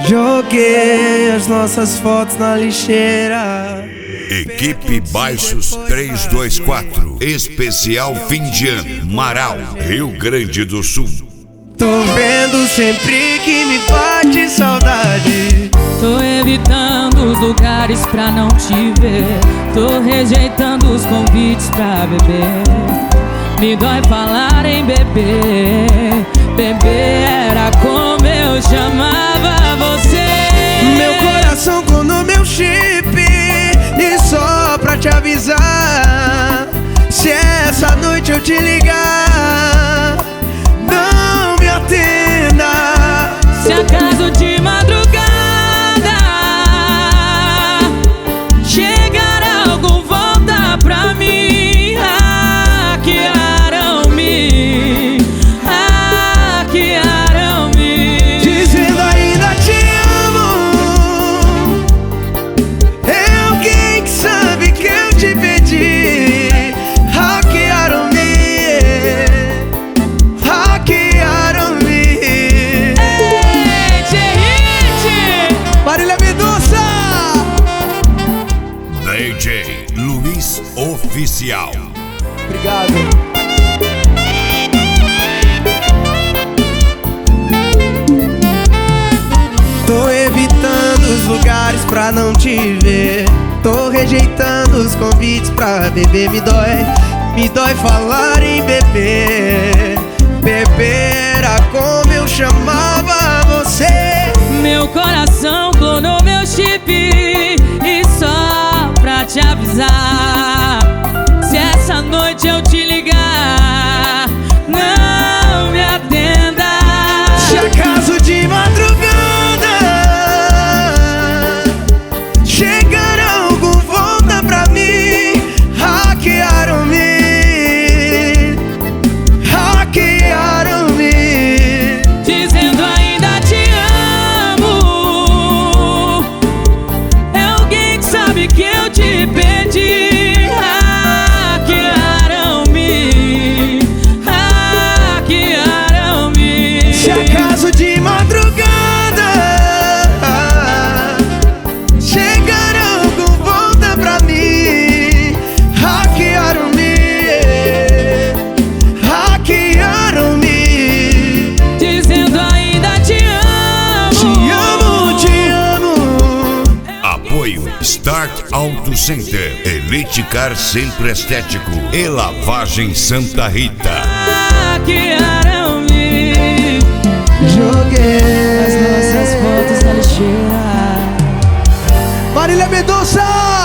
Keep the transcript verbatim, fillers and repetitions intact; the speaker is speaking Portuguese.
Joguei as nossas fotos na lixeira. Equipe Baixos trezentos e vinte e quatro, especial fim de ano, Marau, Rio Grande do Sul. Tô vendo sempre que me bate saudade. Tô evitando os lugares pra não te ver. Tô rejeitando os convites pra beber. Me dói falar em beber. Beber era como eu chamava você. Meu coração clonou meu chip. E só pra te avisar, se essa noite eu te ligar, não me atenda. Se acaso de madrugada chegar algum, volta pra mim. Hackearam-me, hackearam-me, dizendo ainda te amo. Eu quem que sabe que eu te pedi. Hackearam-me, hackearam-me. Ei, T-Hit! Marília Mendonça! D J Luiz Oficial. Obrigado. Tô evitando os lugares pra não te ver. Tô rejeitando os convites pra beber. Me dói, me dói falar em beber. Beber era como eu chamava você. Meu coração clonou meu chip. E só pra te avisar, se essa noite eu te ligar, não me atenda. Se acaso de madrugada chegar algum, volta pra mim. Hackearam-me, hackearam-me, dizendo ainda te amo. É alguém que sabe que eu te pedi. Hackearam-me, hackearam-me. se acaso de madrugada chegar algum, volta pra mim. Hackearam-me, hackearam-me, Dizendo ainda te amo. te amo, te amo. Apoio Start Auto Center, Elite Car Centro Estético e Lavagem Santa Rita. Hackearam-me, Joguei as nossas fotos na lixeira. Marília Mendonça!